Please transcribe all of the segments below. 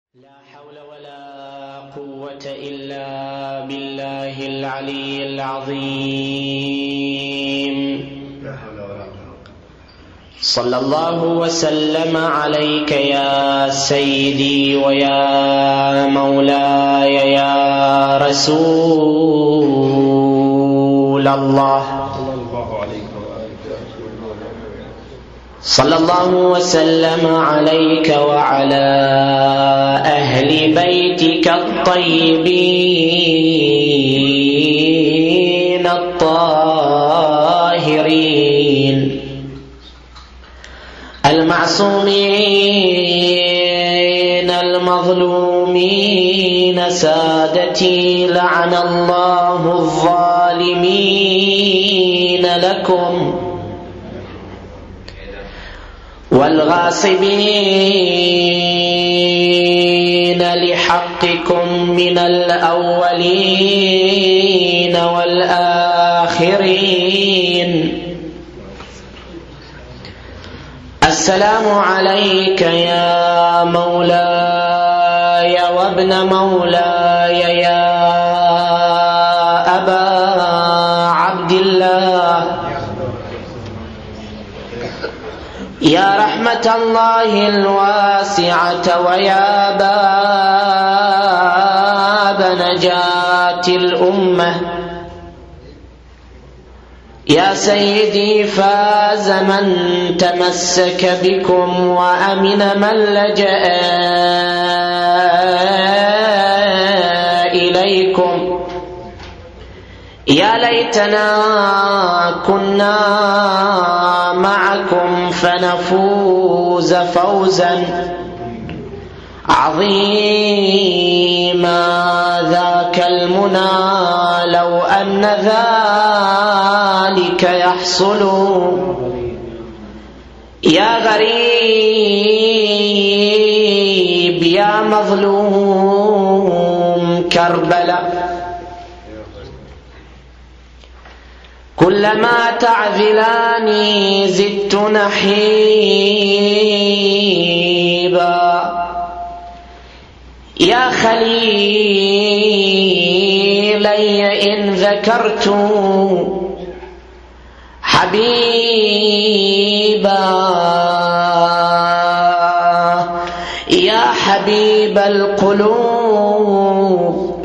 لا حول ولا قوة إلا بالله العلي العظيم. صلى الله وسلم عليك يا سيدي ويا مولاي يا رسول الله. صلى الله وسلم عليك وعلى أهل بيتك الطيبين الطاهرين المعصومين المظلومين سادتي، لعن الله الظالمين لكم والغاصبين لحقكم من الأولين والآخرين. السلام عليك يا مولاي وابن مولاي يا أبا عبد الله، يا رحمة الله الواسعة ويا باب نجاة الأمة. يا سيدي فاز من تمسك بكم وأمن من لجأ إليكم. يا ليتنا كنا معكم فنفوز فوزا عظيما. ذاك المنى لو أن ذلك يحصل. يا غريب يا مظلوم كربلاء، كلما تعذلاني زدت نحيبا. يا خليلي إن ذكرت حبيبا، يا حبيب القلوب،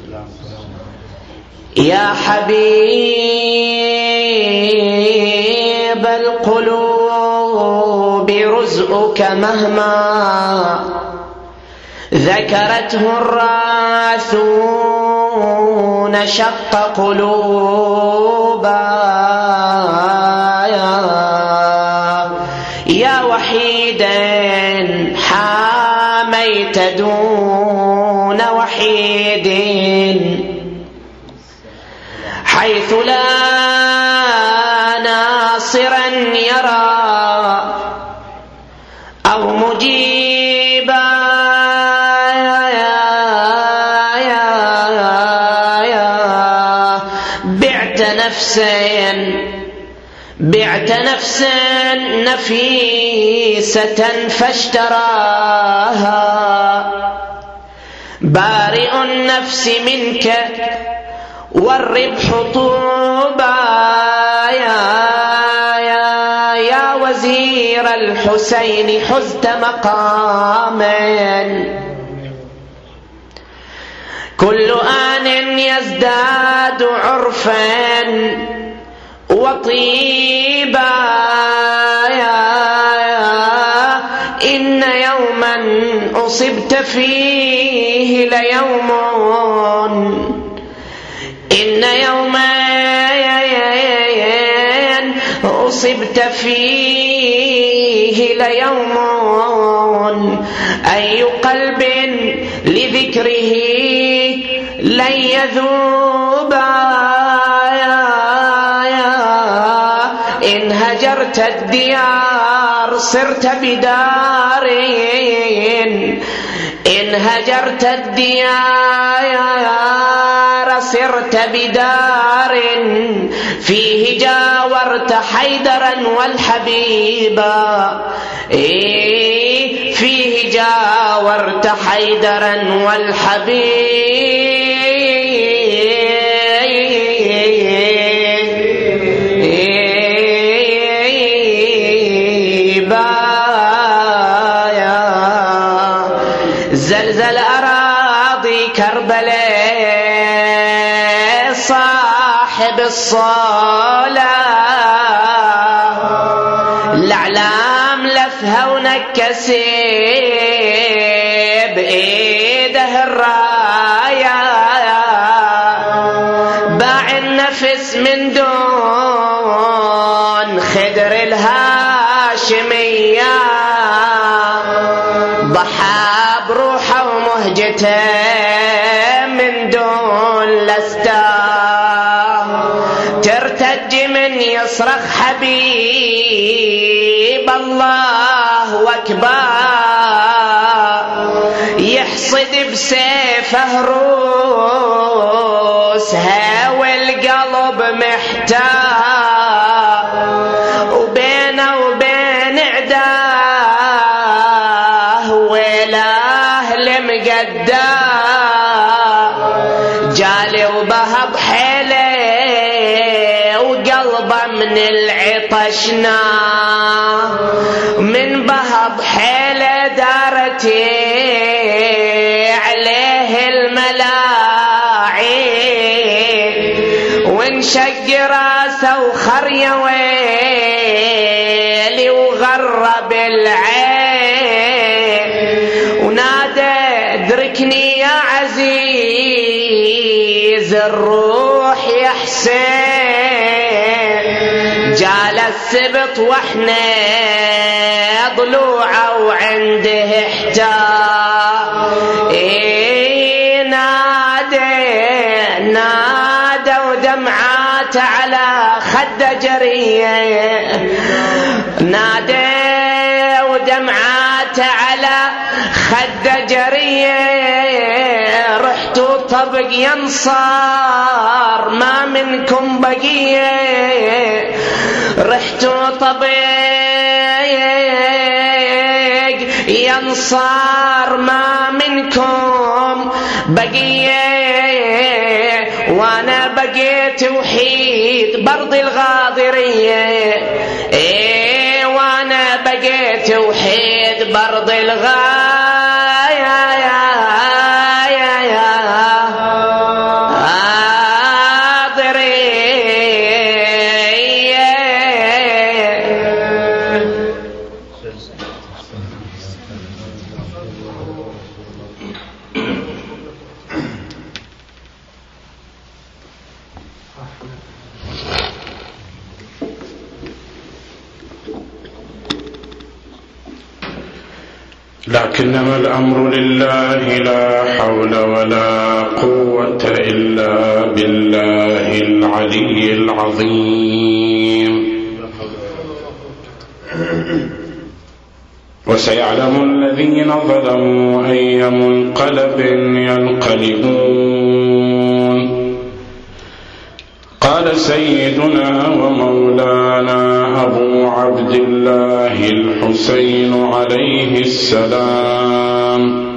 يا حبيب القلوب، رزقك مهما ذكرته الراثون شق قلوبا. يا وحيدا حاميت دون وحيد، حيث لا ناصرا يرى أو مجيبا. بعت نفسا نفيسة فاشتراها، بارئ النفس منك والربح طوبى. يا وزير الحسين حزت مقاما، كل آن يزداد عرفا وطيبا. إن يوما أصبت فيه ليوم، إن يوما أصبت فيه ليوم. أي قلب لذكره لن يذوبا. إن هجرت الديار صرت بدار، إن هجرت الديار صرت بدار فيه جاورت حيدرا والحبيبا فيه جاورت حيدرا والحبيبا زلزل أراضي كربلاء صاحب الصلاة الأعلام لفها ونكسب بإيده الراية باع النفس من دون خدر الهاشمية ضحى بروحه ومهجته من دون لسته ترتج من يصرخ حبيب الله أكبر يحصد بسيفه روسها والقلب محتار وبينه وبين عداه ويلاه لمقداه جالي وبهض حيله وقلبه من العطش نار من بهض حيله دارت عليه الملاعين وانشق راسه وخري ويلي وغرب العين ونادى ادركني يا عزيز الروح يا حسين جال السبط واحنا ضلوعه وعنده احتار نادى ودمعات على خد جريه نادى ودمعات على خد جريه رحتوا طبق ينصار ما منكم بقيه رحتوا طبق ينصار ما منكم بقيه وانا بقيت وحيد برض الغاضريه وانا بقيت وحيد برض لكنما الأمر لله لا حول ولا قوة إلا بالله العلي العظيم وسيعلم الذين ظلموا أي منقلب ينقلبون قال سيدنا ومولانا أبو عبد الله الحسين عليه السلام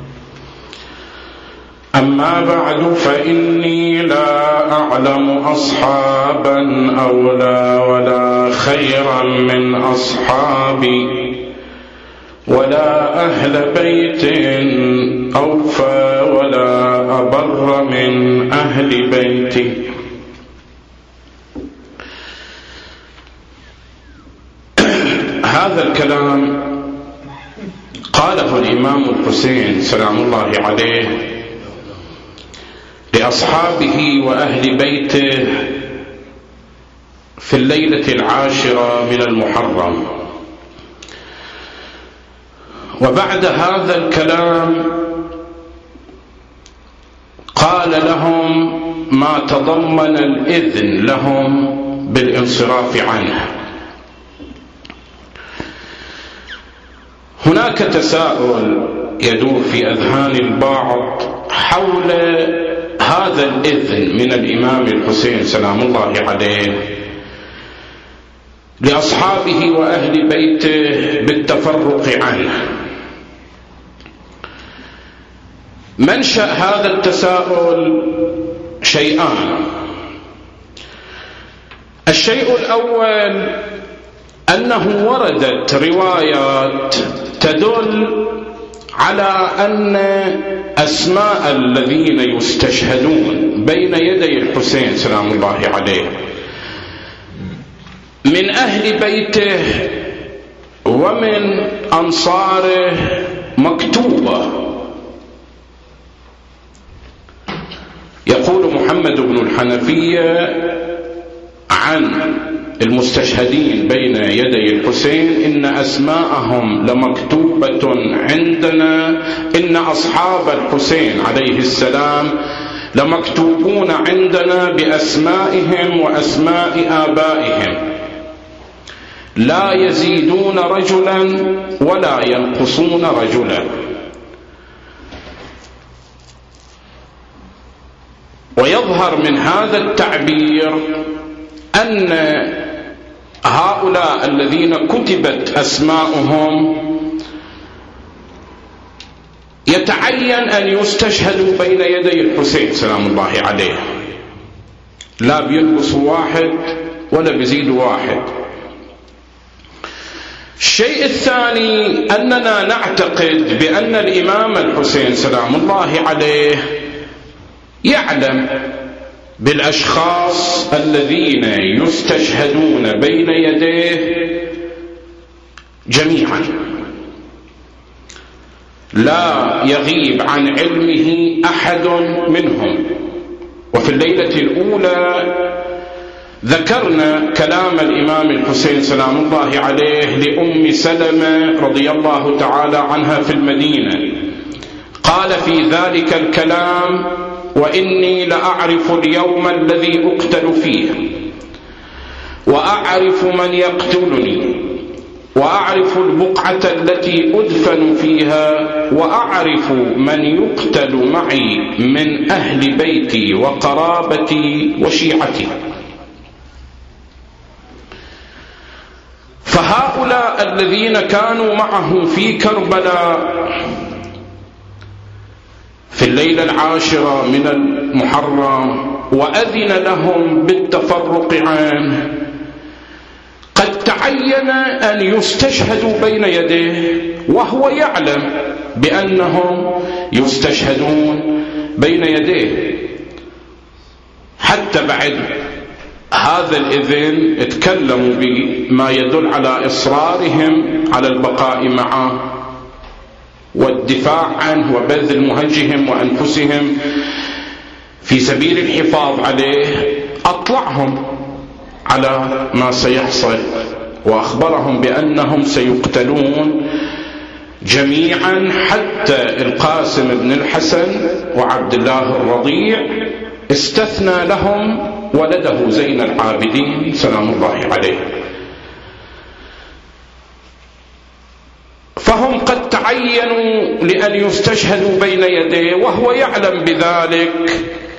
أما بعد فإني لا أعلم أصحابا أولى ولا خيرا من أصحابي ولا أهل بيت أوفى ولا أبر من أهل بيتي هذا الكلام قاله الإمام الحسين سلام الله عليه لأصحابه وأهل بيته في الليلة العاشرة من المحرم وبعد هذا الكلام قال لهم ما تضمن الإذن لهم بالانصراف عنه. هناك تساؤل يدور في أذهان البعض حول هذا الإذن من الإمام الحسين سلام الله عليه لأصحابه وأهل بيته بالتفرق عنه. منشأ هذا التساؤل شيئان. الشيء الأول أنه وردت روايات تدل على أن أسماء الذين يستشهدون بين يدي الحسين سلام الله عليه من أهل بيته ومن أنصاره مكتوبة. يقول محمد بن الحنفية عن المستشهدين بين يدي الحسين إن أسماءهم لمكتوبة عندنا، إن أصحاب الحسين عليه السلام لمكتوبون عندنا بأسمائهم وأسماء آبائهم، لا يزيدون رجلا ولا ينقصون رجلا. ويظهر من هذا التعبير أن هؤلاء الذين كتبت أسماءهم يتعين أن يستشهدوا بين يدي الحسين سلام الله عليه، لا بينقصوا واحد ولا بيزيدوا واحد. الشيء الثاني أننا نعتقد بأن الإمام الحسين سلام الله عليه يعلم بالأشخاص الذين يستشهدون بين يديه جميعا، لا يغيب عن علمه أحد منهم. وفي الليلة الأولى ذكرنا كلام الإمام الحسين سلام الله عليه لأم سلمة رضي الله تعالى عنها في المدينة، قال في ذلك الكلام: وإني لأعرف اليوم الذي أقتل فيه، وأعرف من يقتلني، وأعرف البقعة التي أدفن فيها، وأعرف من يقتل معي من أهل بيتي وقرابتي وشيعتي. فهؤلاء الذين كانوا معه في كربلاء في الليلة 10 من المحرم وأذن لهم بالتفرق عنه، قد تعين أن يستشهدوا بين يديه وهو يعلم بأنهم يستشهدون بين يديه. حتى بعد هذا الإذن اتكلموا بما يدل على إصرارهم على البقاء معه والدفاع عنه وبذل مهجهم وأنفسهم في سبيل الحفاظ عليه. أطلعهم على ما سيحصل وأخبرهم بأنهم سيقتلون جميعا حتى القاسم بن الحسن وعبد الله الرضيع، استثنى لهم ولده زين العابدين سلام الله عليه. فهم قد تعينوا لأن يستشهدوا بين يديه وهو يعلم بذلك.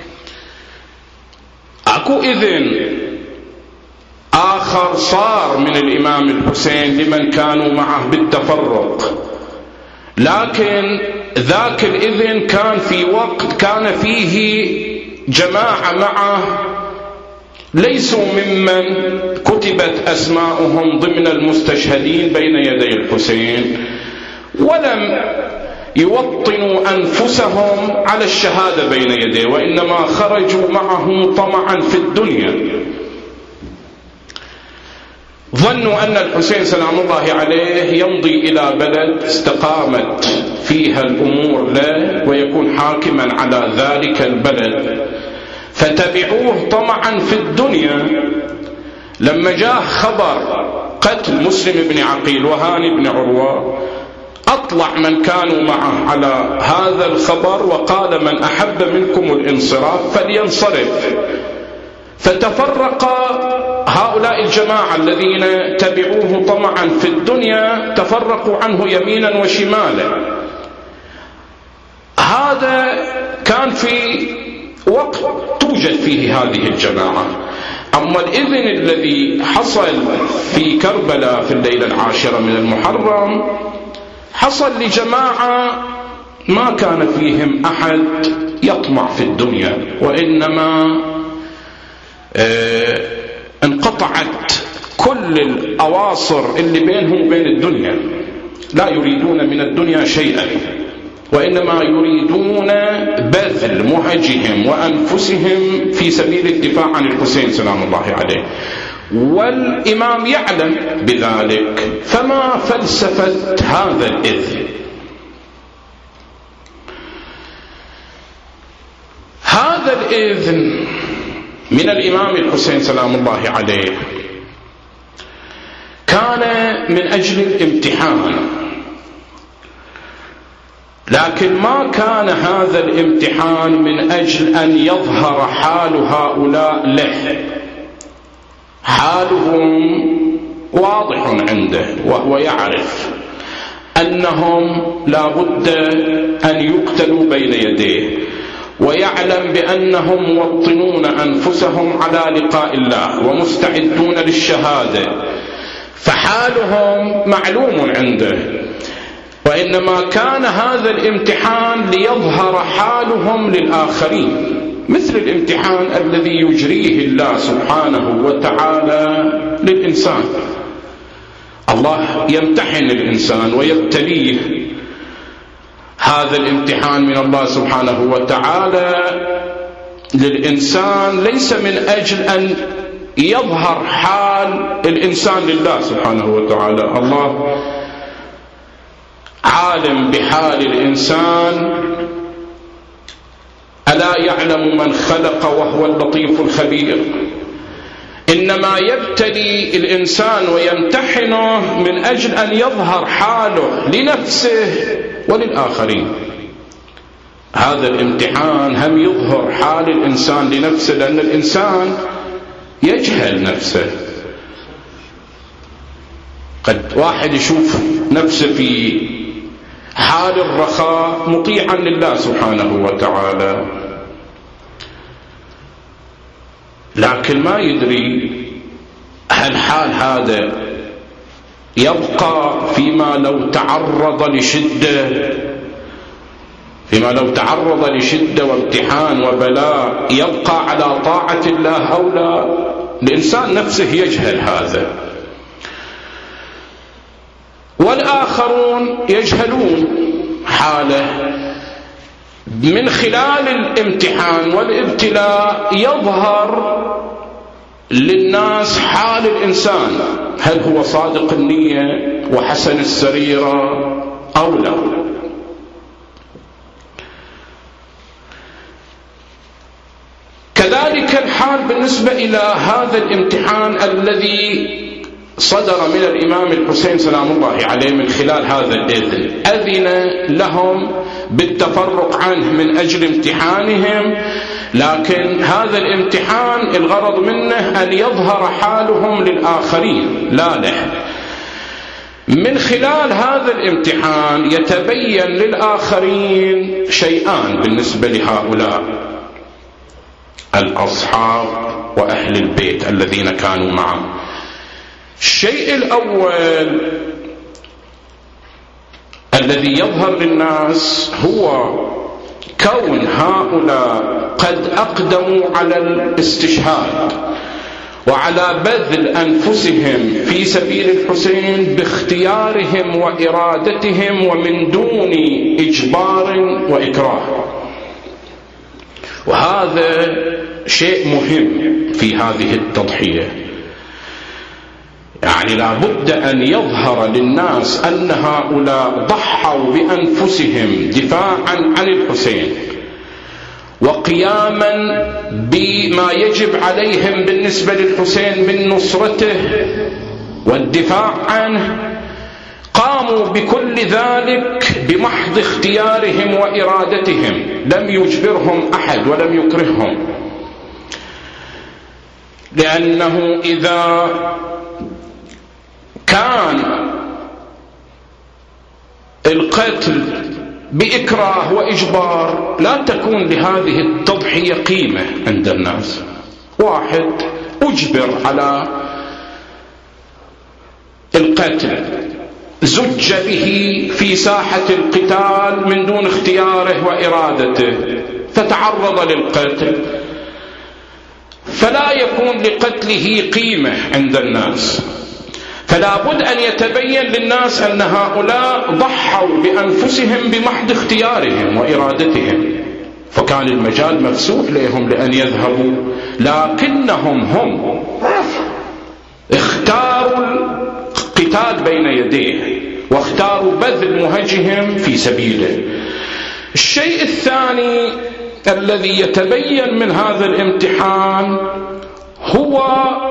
أكو إذن آخر صار من الإمام الحسين لمن كانوا معه بالتفرق، لكن ذاك الإذن كان في وقت كان فيه جماعة معه ليسوا ممن كتبت أسماؤهم ضمن المستشهدين بين يدي الحسين، ولم يوطنوا أنفسهم على الشهادة بين يديه، وإنما خرجوا معه طمعا في الدنيا. ظنوا أن الحسين سلام الله عليه يمضي إلى بلد استقامت فيها الأمور له ويكون حاكما على ذلك البلد، فتبعوه طمعا في الدنيا. لما جاء خبر قتل مسلم بن عقيل وهاني بن عروة، أطلع من كانوا معه على هذا الخبر وقال: من أحب منكم الانصراف فلينصرف. فتفرق هؤلاء الجماعة الذين تبعوه طمعا في الدنيا، تفرقوا عنه يمينا وشمالا. هذا كان في وقت توجد فيه هذه الجماعة. أما الإذن الذي حصل في كربلاء في الليلة 10 من المحرم حصل لجماعة ما كان فيهم أحد يطمع في الدنيا، وإنما انقطعت كل الأواصر اللي بينهم وبين الدنيا، لا يريدون من الدنيا شيئا، وإنما يريدون بذل مهجهم وأنفسهم في سبيل الدفاع عن الحسين سلام الله عليه، والإمام يعلم بذلك. فما فلسفة هذا الإذن؟ هذا الإذن من الإمام الحسين سلام الله عليه كان من أجل الامتحان، لكن ما كان هذا الامتحان من أجل أن يظهر حال هؤلاء له. حالهم واضح عنده، وهو يعرف أنهم لا بد أن يقتلوا بين يديه، ويعلم بأنهم موطنون أنفسهم على لقاء الله ومستعدون للشهادة، فحالهم معلوم عنده. وإنما كان هذا الامتحان ليظهر حالهم للآخرين، مثل الامتحان الذي يجريه الله سبحانه وتعالى للإنسان. الله يمتحن الإنسان ويبتليه. هذا الامتحان من الله سبحانه وتعالى للإنسان ليس من أجل أن يظهر حال الإنسان لله سبحانه وتعالى. الله عالم بحال الإنسان، ألا يعلم من خلق وهو اللطيف الخبير. إنما يبتلي الإنسان ويمتحنه من أجل أن يظهر حاله لنفسه وللآخرين. هذا الامتحان هم يظهر حال الإنسان لنفسه، لأن الإنسان يجهل نفسه. قد واحد يشوف نفسه في حال الرخاء مطيعا لله سبحانه وتعالى، لكن ما يدري هل حال هذا يبقى فيما لو تعرض لشدة وامتحان وبلاء، يبقى على طاعة الله أو لا. الإنسان نفسه يجهل هذا، والآخرون يجهلون حاله. من خلال الامتحان والابتلاء يظهر للناس حال الإنسان، هل هو صادق النية وحسن السريرة أو لا. كذلك الحال بالنسبة إلى هذا الامتحان الذي صدر من الإمام الحسين سلام الله عليه من خلال هذا الإذن. أذن لهم بالتفرق عنه من أجل امتحانهم، لكن هذا الامتحان الغرض منه أن يظهر حالهم للآخرين لا له. من خلال هذا الامتحان يتبين للآخرين شيئان بالنسبة لهؤلاء الأصحاب وأهل البيت الذين كانوا معه. الشيء الأول الذي يظهر للناس هو كون هؤلاء قد أقدموا على الاستشهاد وعلى بذل أنفسهم في سبيل الحسين باختيارهم وإرادتهم ومن دون إجبار وإكراه. وهذا شيء مهم في هذه التضحية، يعني لا بد أن يظهر للناس أن هؤلاء ضحوا بأنفسهم دفاعا عن الحسين وقياما بما يجب عليهم بالنسبة للحسين من نصرته والدفاع عنه. قاموا بكل ذلك بمحض اختيارهم وإرادتهم، لم يجبرهم أحد ولم يكرههم، لأنه إذا كان القتل بإكراه وإجبار لا تكون لهذه التضحية قيمة عند الناس. واحد أجبر على القتل، زج به في ساحة القتال من دون اختياره وإرادته فتعرض للقتل، فلا يكون لقتله قيمة عند الناس. فلا بد أن يتبين للناس أن هؤلاء ضحوا بأنفسهم بمحض اختيارهم وإرادتهم، فكان المجال مفتوح لهم لأن يذهبوا، لكنهم هم اختاروا القتال بين يديه واختاروا بذل مهجهم في سبيله. الشيء الثاني الذي يتبين من هذا الامتحان هو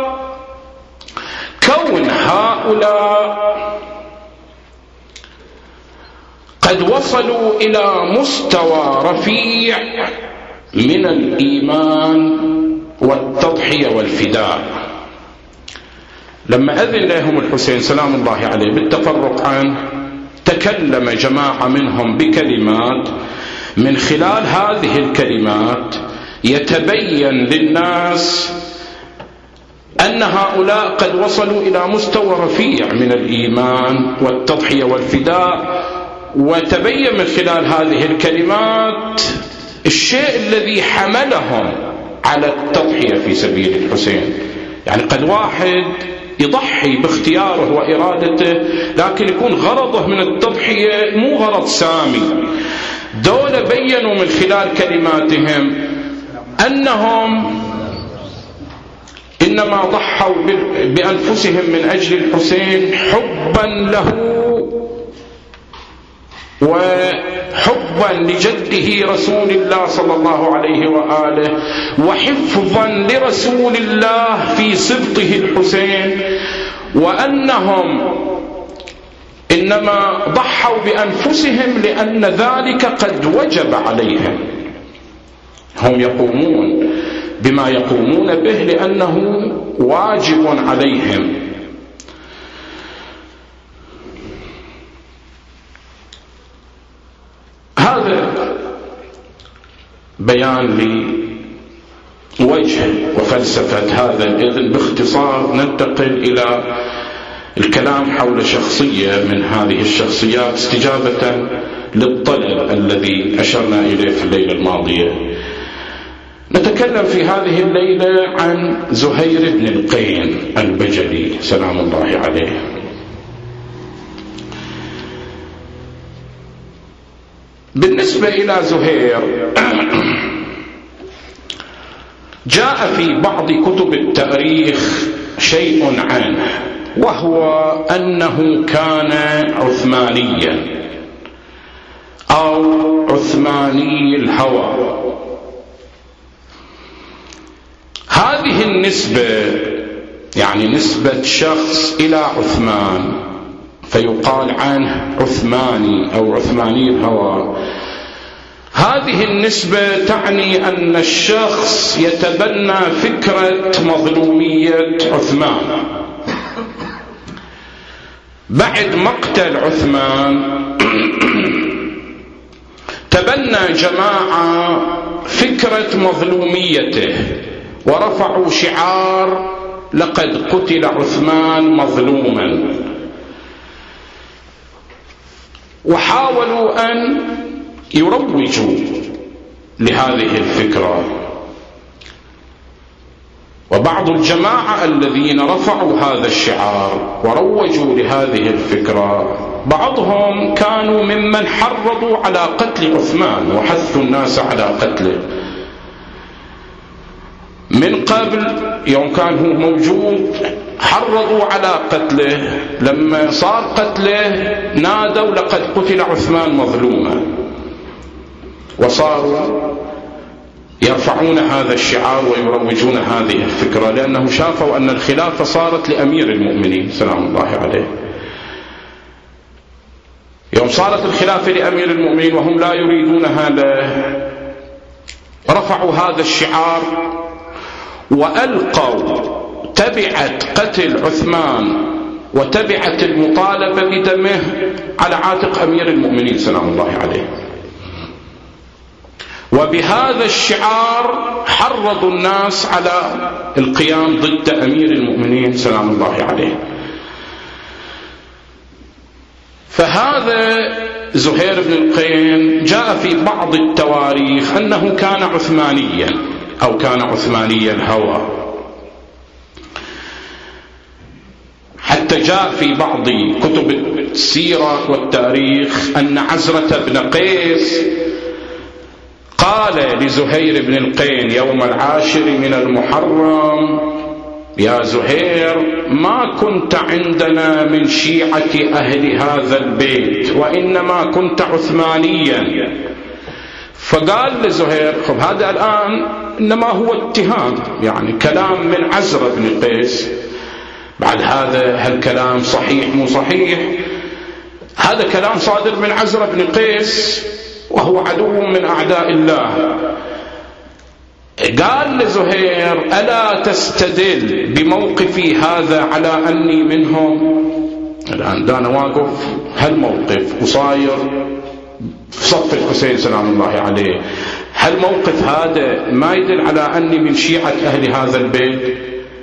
كون هؤلاء قد وصلوا إلى مستوى رفيع من الإيمان والتضحية والفداء. لما أذن لهم الحسين سلام الله عليه بالتفرق عنه، تكلم جماعة منهم بكلمات، من خلال هذه الكلمات يتبين للناس أن هؤلاء قد وصلوا إلى مستوى رفيع من الإيمان والتضحية والفداء. وتبين من خلال هذه الكلمات الشيء الذي حملهم على التضحية في سبيل الحسين. يعني قد واحد يضحي باختياره وإرادته، لكن يكون غرضه من التضحية مو غرض سامي. دول بينوا من خلال كلماتهم أنهم إنما ضحوا بأنفسهم من أجل الحسين حبا له وحبا لجده رسول الله صلى الله عليه وآله، وحفظا لرسول الله في سبطه الحسين، وأنهم إنما ضحوا بأنفسهم لأن ذلك قد وجب عليهم. هم يقومون بما يقومون به لأنه واجب عليهم. هذا بيان لوجه وفلسفة هذا الإذن. باختصار ننتقل إلى الكلام حول شخصية من هذه الشخصيات استجابة للطلب الذي أشرنا إليه في الليلة الماضية. نتكلم في هذه الليلة عن زهير بن القين البجلي سلام الله عليه. بالنسبة إلى زهير جاء في بعض كتب التاريخ شيء عنه، وهو أنه كان عثمانيا أو عثماني الهوى. هذه النسبة يعني نسبة شخص إلى عثمان فيقال عنه عثماني أو عثماني الهوى. هذه النسبة تعني أن الشخص يتبنى فكرة مظلومية عثمان. بعد مقتل عثمان تبنى جماعة فكرة مظلوميته ورفعوا شعار لقد قتل عثمان مظلوما، وحاولوا أن يروجوا لهذه الفكرة. وبعض الجماعة الذين رفعوا هذا الشعار وروجوا لهذه الفكرة بعضهم كانوا ممن حرضوا على قتل عثمان وحثوا الناس على قتله. من قبل يوم كان هو موجود حرضوا على قتله، لما صار قتله نادوا لقد قتل عثمان مظلوما، وصاروا يرفعون هذا الشعار ويروجون هذه الفكرة، لأنه شافوا أن الخلافة صارت لأمير المؤمنين سلام الله عليه. يوم صارت الخلافة لأمير المؤمنين وهم لا يريدونها له، رفعوا هذا الشعار وألقوا تبعة قتل عثمان وتبعة المطالبة بدمه على عاتق أمير المؤمنين سلام الله عليه. وبهذا الشعار حرضوا الناس على القيام ضد أمير المؤمنين سلام الله عليه. فهذا زهير بن القين جاء في بعض التواريخ أنه كان عثمانيا أو كان عثماني الهوى، حتى جاء في بعض كتب السيرة والتاريخ أن عزرة بن قيس قال لزهير بن القين يوم 10 من المحرم: يا زهير، ما كنت عندنا من شيعة أهل هذا البيت، وإنما كنت عثمانيا. فقال لزهير: خب هذا الآن إنما هو اتهام، يعني كلام من عزرة بن قيس، بعد هذا هل كلام صحيح مو صحيح؟ هذا كلام صادر من عزرة بن قيس وهو عدو من أعداء الله. قال لزهير: ألا تستدل بموقفي هذا على أني منهم؟ الآن أنا واقف هالموقف وصاير في صف الحسين سلام الله عليه، هل موقف هذا ما يدل على أني من شيعة أهل هذا البيت؟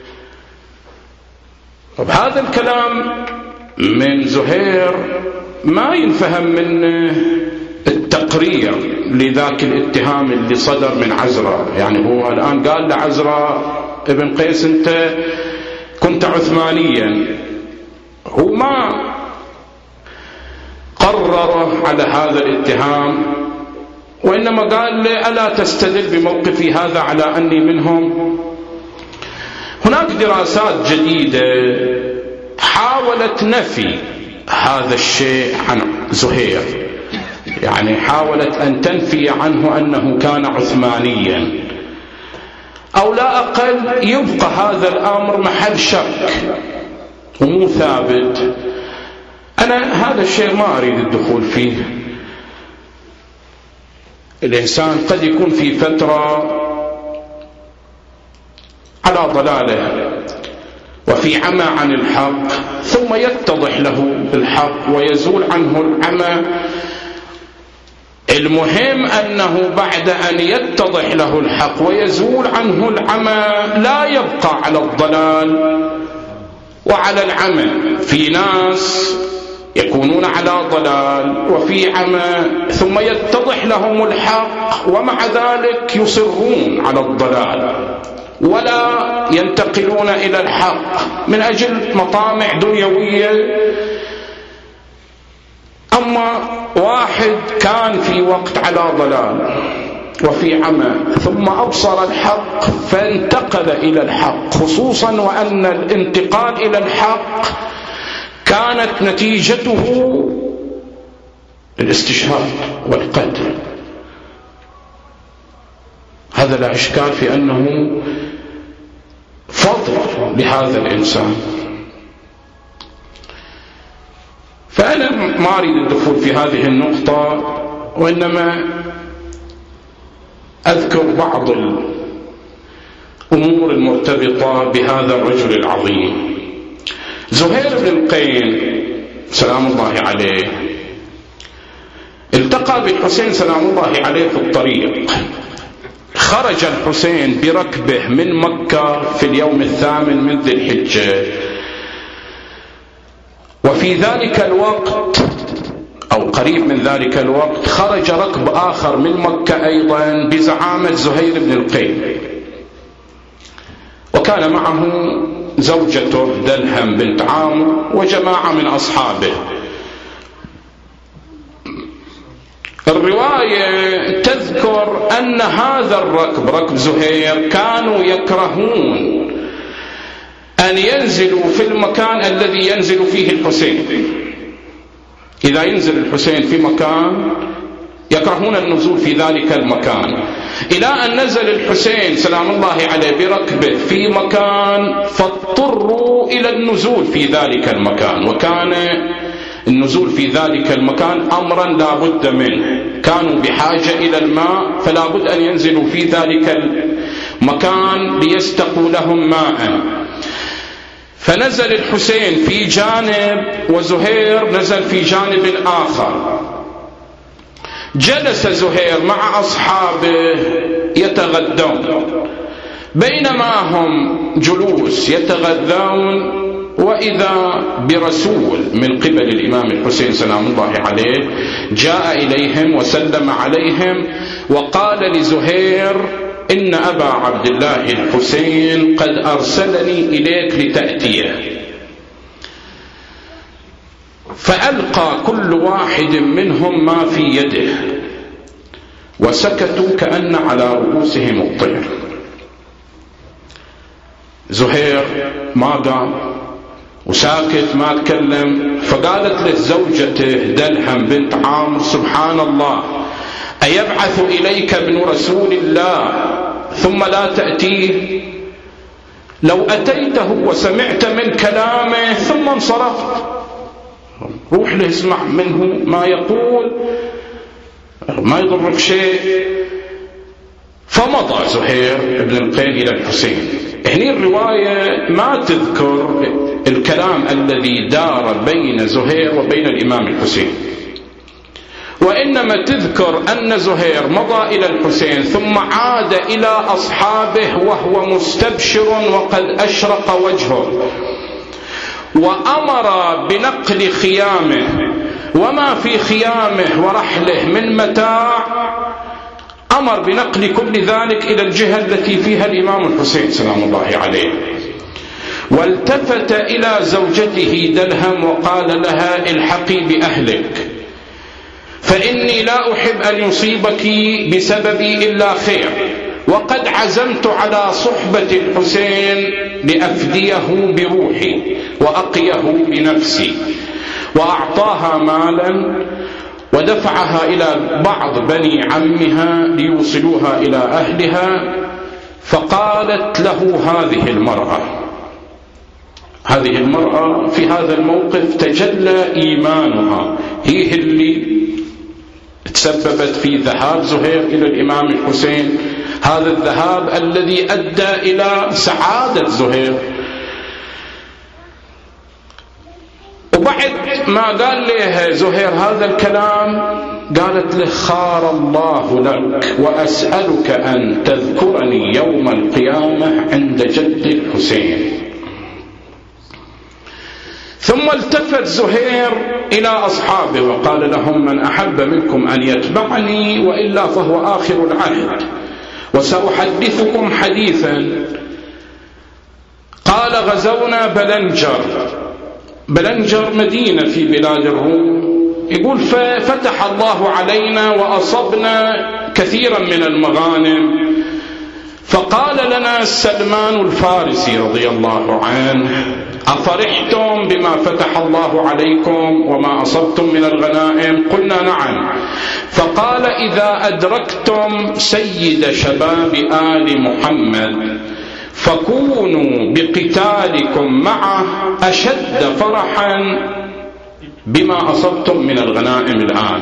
طب هذا الكلام من زهير ما ينفهم منه التقرير لذاك الاتهام اللي صدر من عزرة. يعني هو الآن قال لعزرة ابن قيس: أنت كنت عثمانيا، هو ما قرر على هذا الاتهام، وإنما قال له: ألا تستدل بموقفي هذا على أني منهم؟ هناك دراسات جديدة حاولت نفي هذا الشيء عن زهير، يعني حاولت أن تنفي عنه أنه كان عثمانيا، أو لا أقل يبقى هذا الأمر محل شك ومو ثابت. أنا هذا الشيء ما أريد الدخول فيه. الإنسان قد يكون في فترة على ضلاله وفي عمى عن الحق، ثم يتضح له الحق ويزول عنه العمى. المهم أنه بعد أن يتضح له الحق ويزول عنه العمى لا يبقى على الضلال وعلى العمى. في ناس يكونون على ضلال وفي عمى، ثم يتضح لهم الحق ومع ذلك يصرون على الضلال ولا ينتقلون إلى الحق من أجل مطامع دنيوية. أما واحد كان في وقت على ضلال وفي عمى ثم أبصر الحق فانتقل إلى الحق، خصوصا وأن الانتقال إلى الحق كانت نتيجته الاستشهاد والقتل، هذا لا إشكال في أنه فضل لهذا الإنسان. فأنا ما أريد الدخول في هذه النقطة، وإنما أذكر بعض الأمور المرتبطة بهذا الرجل العظيم. زهير بن القين سلام الله عليه التقى بالحسين سلام الله عليه في الطريق. خرج الحسين بركبه من مكة في اليوم 8 من ذي الحجة، وفي ذلك الوقت أو قريب من ذلك الوقت خرج ركب آخر من مكة أيضا بزعامة زهير بن القين، وكان معه زوجته دلهم بنت عامر وجماعة من أصحابه. الرواية تذكر أن هذا الركب، ركب زهير، كانوا يكرهون أن ينزلوا في المكان الذي ينزل فيه الحسين. إذا ينزل الحسين في مكان يكرهون النزول في ذلك المكان، إلى أن نزل الحسين سلام الله عليه بركبه في مكان فاضطروا إلى النزول في ذلك المكان، وكان النزول في ذلك المكان أمرا لا بد منه، كانوا بحاجة إلى الماء فلا بد أن ينزلوا في ذلك المكان ليستقوا لهم ماء. فنزل الحسين في جانب وزهير نزل في جانب آخر. جلس زهير مع أصحابه يتغدون، بينما هم جلوس يتغذون وإذا برسول من قبل الإمام الحسين سلام الله عليه جاء إليهم وسلم عليهم وقال لزهير: إن أبا عبد الله الحسين قد أرسلني إليك لتأتيه. فألقى كل واحد منهم ما في يده وسكتوا كأن على رؤوسهم الطير. زهير ما قام وساكت ما تكلم، فقالت له زوجته دلهم بنت عامر: سبحان الله، أيبعث إليك ابن رسول الله ثم لا تأتيه؟ لو أتيته وسمعت من كلامه ثم انصرفت، روح له اسمع منه ما يقول، ما يضرك شيء. فمضى زهير بن القين إلى الحسين. هنا الرواية ما تذكر الكلام الذي دار بين زهير وبين الإمام الحسين، وإنما تذكر أن زهير مضى إلى الحسين ثم عاد إلى أصحابه وهو مستبشر وقد أشرق وجهه، وأمر بنقل خيامه وما في خيامه ورحله من متاع، أمر بنقل كل ذلك إلى الجهة التي فيها الإمام الحسين سلام الله عليه. والتفت إلى زوجته دلهم وقال لها: الحقي بأهلك، فإني لا أحب أن يصيبك بسببي إلا خير، وقد عزمت على صحبة الحسين لأفديه بروحي وأقيه بنفسي. وأعطاها مالا ودفعها إلى بعض بني عمها ليوصلوها إلى أهلها. فقالت له هذه المرأة في هذا الموقف تجلى إيمانها، هي اللي تسببت في ذهاب زهير إلى الإمام الحسين، هذا الذهاب الذي أدى إلى سعادة زهير. وبعد ما قال له زهير هذا الكلام قالت له: خار الله لك، وأسألك أن تذكرني يوم القيامة عند جد الحسين. ثم التفت زهير إلى أصحابه وقال لهم: من أحب منكم أن يتبعني وإلا فهو آخر العهد، وسأحدثكم حديثا. قال: غزونا بلنجر مدينة في بلاد الروم، يقول ففتح الله علينا وأصبنا كثيرا من المغانم. فقال لنا سلمان الفارسي رضي الله عنه: أفرحتم بما فتح الله عليكم وما أصبتم من الغنائم؟ قلنا: نعم. فقال: إذا أدركتم سيد شباب آل محمد فكونوا بقتالكم معه أشد فرحا بما أصبتم من الغنائم الآن.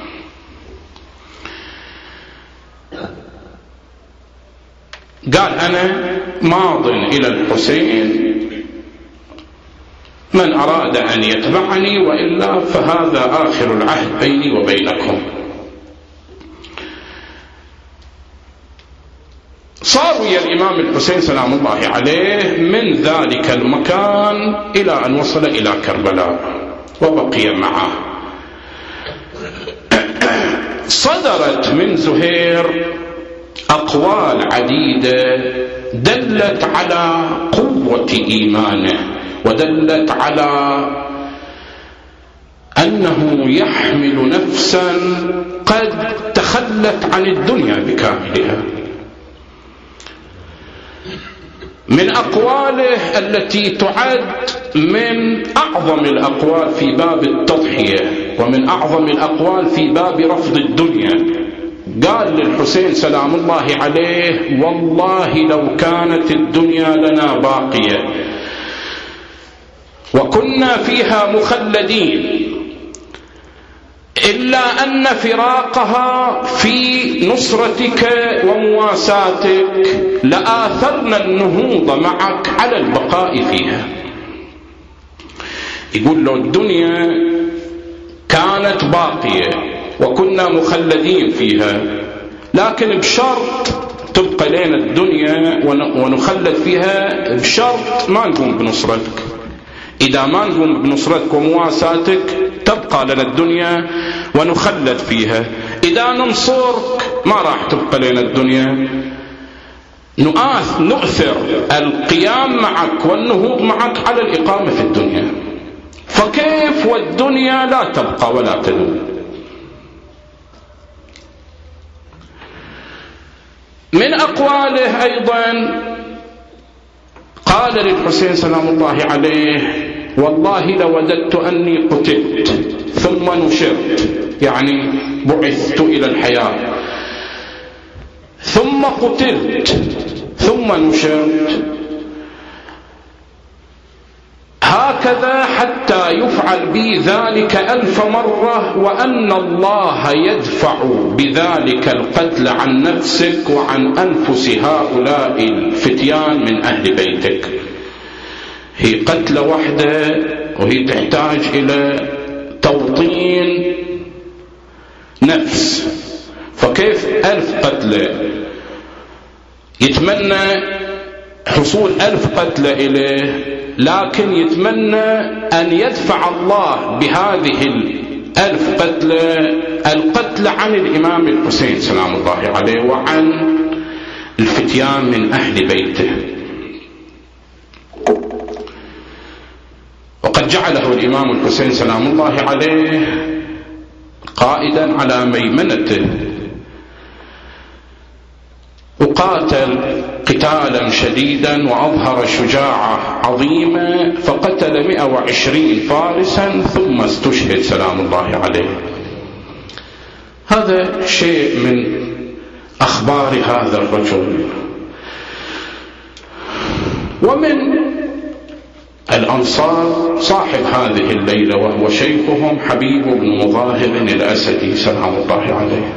قال: أنا ماض إلى الحسين، من أراد أن يتبعني وإلا فهذا آخر العهد بيني وبينكم. صار ويا الإمام الحسين سلام الله عليه من ذلك المكان إلى أن وصل إلى كربلاء وبقي معه. صدرت من زهير أقوال عديدة دلت على قوة إيمانه، ودلت على أنه يحمل نفسا قد تخلت عن الدنيا بكاملها. من أقواله التي تعد من أعظم الأقوال في باب التضحية ومن أعظم الأقوال في باب رفض الدنيا، قال للحسين سلام الله عليه: والله لو كانت الدنيا لنا باقية وكنا فيها مخلدين إلا أن فراقها في نصرتك ومواساتك لآثرنا النهوض معك على البقاء فيها. يقول له الدنيا كانت باقية وكنا مخلدين فيها، لكن بشرط تبقى لنا الدنيا ونخلد فيها، بشرط ما نقوم بنصرتك. إذا ما نقوم بنصرتك ومواساتك تبقى لنا الدنيا ونخلد فيها. إذا ننصرك ما راح تبقى لنا الدنيا، نؤثر القيام معك والنهوض معك على الإقامة في الدنيا. فكيف والدنيا لا تبقى ولا تدوم؟ من أقواله أيضا قال للحسين سلام الله عليه: والله لوددت أني قتلت ثم نشرت، يعني بعثت إلى الحياة، ثم قتلت ثم نشرت، هكذا حتى يفعل بي ذلك 1000 مرة، وأن الله يدفع بذلك القتل عن نفسك وعن أنفس هؤلاء الفتيان من أهل بيتك. هي قتلة واحدة وهي تحتاج إلى توطين نفس، فكيف 1000 قتلة؟ يتمنى حصول 1000 قتلة إليه، لكن يتمنى أن يدفع الله بهذه 1000 قتلة القتل عن الإمام الحسين سلام الله عليه وعن الفتيان من أهل بيته. وقد جعله الإمام الحسين سلام الله عليه قائدا على ميمنته، وقاتل قتالا شديدا وأظهر شجاعة عظيمة، فقتل 120 فارسا ثم استشهد سلام الله عليه. هذا شيء من أخبار هذا الرجل. ومن الأنصار صاحب هذه الليلة وهو شيخهم حبيب بن مظاهر الأسدي سلام الله عليه.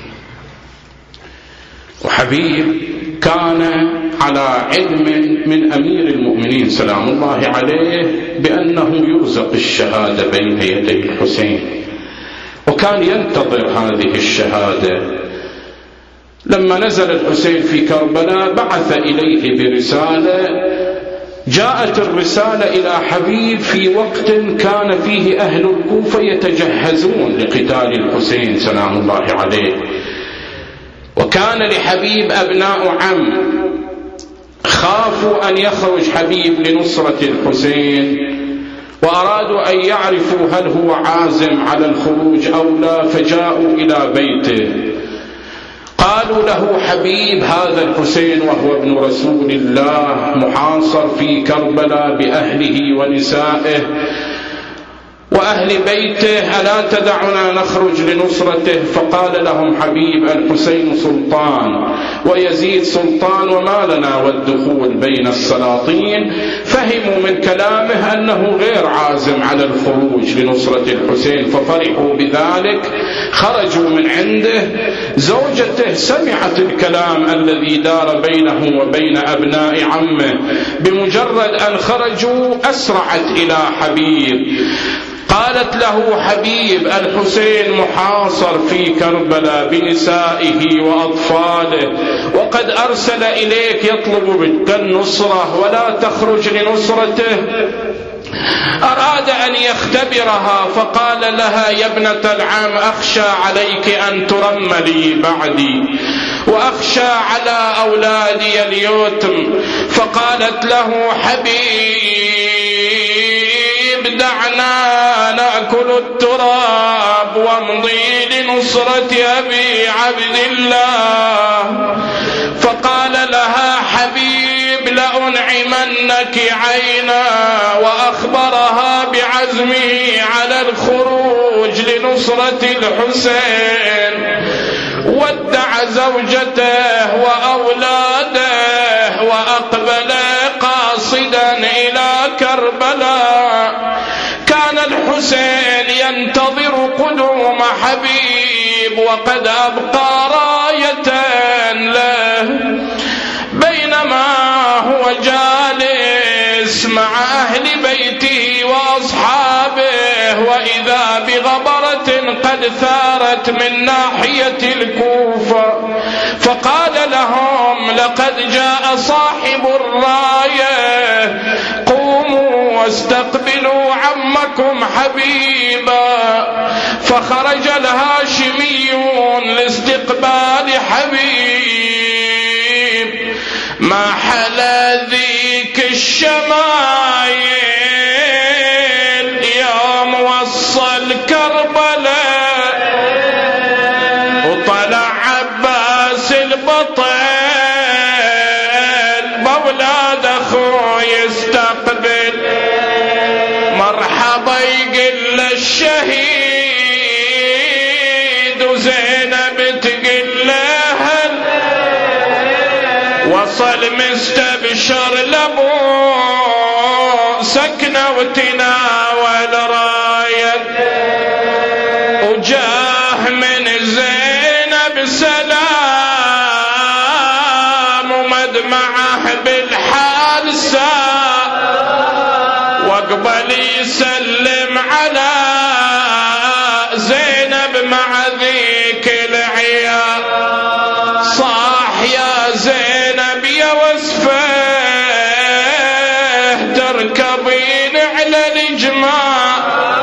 وحبيب كان على علم من أمير المؤمنين سلام الله عليه بأنه يرزق الشهادة بين يدي الحسين، وكان ينتظر هذه الشهادة. لما نزل الحسين في كربلاء بعث إليه برسالة، جاءت الرسالة إلى حبيب في وقت كان فيه أهل الكوفة يتجهزون لقتال الحسين سلام الله عليه، وكان لحبيب أبناء عم، خافوا أن يخرج حبيب لنصرة الحسين، وأرادوا أن يعرفوا هل هو عازم على الخروج أو لا، فجاءوا إلى بيته. قالوا له: حبيب هذا الحسين وهو ابن رسول الله محاصر في كربلاء بأهله ونسائه وأهل بيته، ألا تدعنا نخرج لنصرته؟ فقال لهم حبيب: الحسين سلطان ويزيد سلطان وما لنا والدخول بين السلاطين. فهموا من كلامه أنه غير عازم على الخروج لنصرة الحسين، ففرحوا بذلك، خرجوا من عنده. زوجته سمعت الكلام الذي دار بينه وبين أبناء عمه، بمجرد أن خرجوا أسرعت إلى حبيب، قالت له: حبيب الحسين محاصر في كربلاء بنسائه وأطفاله، وقد أرسل إليك يطلب منك النصرة ولا تخرج لنصرته. أراد أن يختبرها، فقال لها: يا ابنة العم، أخشى عليك أن ترملي بعدي، وأخشى على أولادي اليتم. فقالت له: حبيب دعنا نأكل التراب وامضي لنصرة أبي عبد الله. فقال لها حبيب: لأنعمنك عينا، وأخبرها بعزمه على الخروج لنصرة الحسين. ودع زوجته وأولاده وأقبل قاصدا إلى كربلاء. كان الحسين ينتظر قدوم حبيب وقد أبقى راية له، بينما هو جالس مع أهل بيته وأصحابه، وإذا بغبرة قد ثارت جاءت من ناحية الكوفة فقال لهم لقد جاء صاحب الراية قوموا واستقبلوا عمكم حبيبا. فخرج الهاشميون لاستقبال حبيب ما حلا ذيك الشمايل يوم وصل كربلاء وطلع عباس البطل بولاد اخوه يستقبل مرحبا يقل الشهيد وزينب تقل لها وصل مستبشر لابو سكنه وتناول رايه وجاه من زينب سلام ومدمعه بالحال ساء واقبل يسلم على زينب مع ذيك العيال صاح يا زينب يا وصفه تركبين على الجماع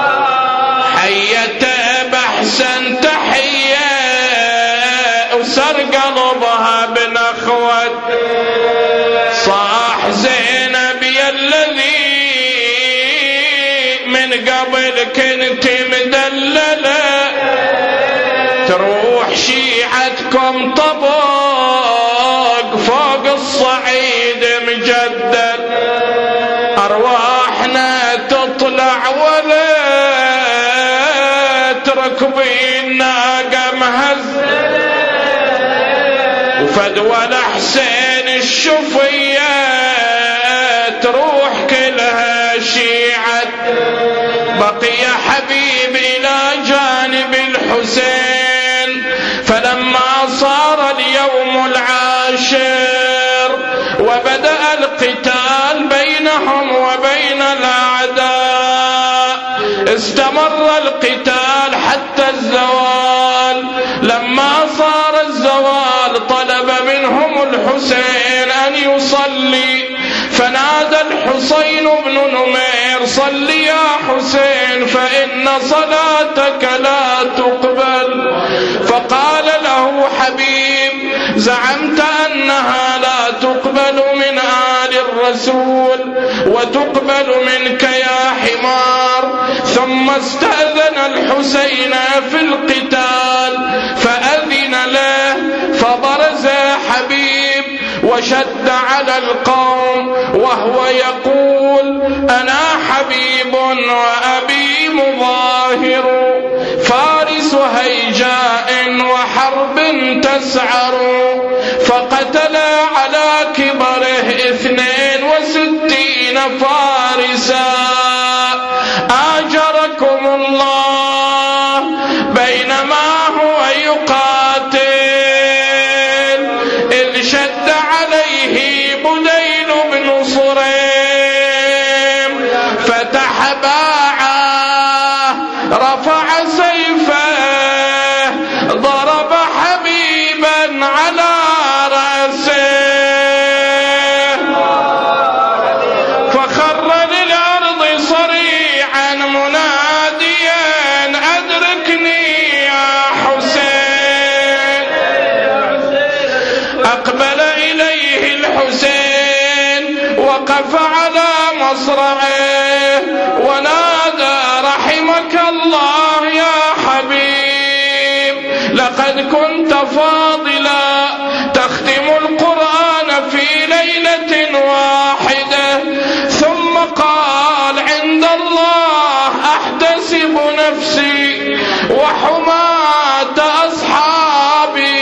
حيته بحسن تحيه وسر قلبها بنخوه صاح زينب يا الذي من قبل كنت مدلله تروح شيعتكم طبق فوق الصعيد مجدد أرواحنا تطلع ولا تركبين ناقة مهز وفدوى لحسين الشفية تروح كلها شيعة بقي حبيبي إلى جانب الحسين فلما صار اليوم العاشر وبدأ القتال بينهم وبين الأعداء استمر القتال حتى الزوال. لما صار الزوال طلب منهم الحسين أن يصلي فنادى الحسين بن نمير صل يا حسين فإن صلاتك لا تقبل. فقال له حبيب زعمت أنها لا تقبل من آل الرسول وتقبل منك يا حمار. ثم استأذن الحسين في القتال فأذن له فبرز حبيب وشد على القوم وهو يقول أنا حبيب وأبي مظاهر فارس هيجاء وحرب تسعر. فقتل على كبره 62 فارسا آجركم الله. بينما هو يقاتل إذ شد عليه بديل بن صريم فتح باعه رفع سيفه ضرب حبيبا على رأسه فخر للأرض صريعا مناديا أدركني يا حسين. أقبل إليه الحسين وقف على مصرعه ونادى رحمك الله يا حبيب لقد كنت فاضلا تختم القرآن في ليلة واحدة. ثم قال عند الله أحتسب نفسي وحماة أصحابي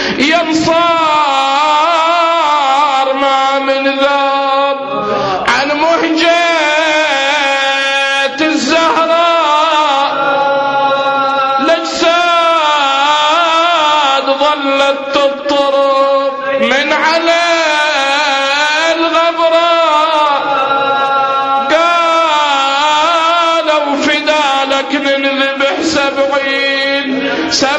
ينصار ما من ذاب عن مهجة الزهراء الأجساد ظلت تضطرب من على الغبراء. قالوا فدالك ننذبح 70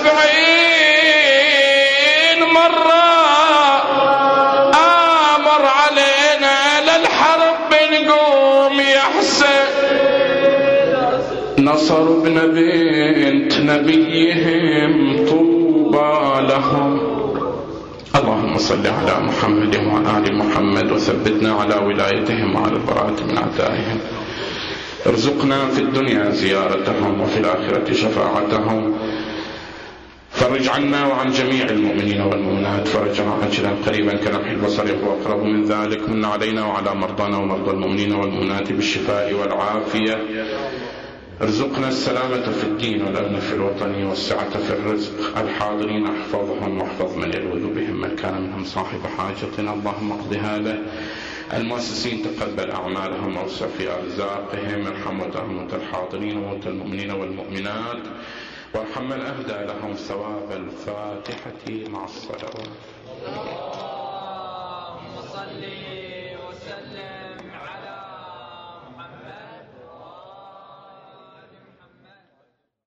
نصر ابن بنت نبيهم طوبى لهم. اللهم صل على محمد وعلى آل محمد وثبتنا على ولايتهم وعلى البراءة من أعدائهم. ارزقنا في الدنيا زيارتهم وفي الآخرة شفاعتهم. فرج عنا وعن جميع المؤمنين والمؤمنات فرجا عاجلا قريبا كلمح البصر وأقرب من ذلك. من علينا وعلى مرضانا ومرضى المؤمنين والمؤمنات بالشفاء والعافية. ارزقنا السلامة في الدين والأمن في الوطن والسعة في الرزق. الحاضرين احفظهم واحفظ من يلوذ بهم من كان منهم صاحب حاجة. اللهم اقضها له. المؤسسين تقبل أعمالهم واوسع في أرزاقهم. ارحم موتى الحاضرين وموتى المؤمنين والمؤمنات وارحم من أهدى لهم ثواب الفاتحة مع الصلوات.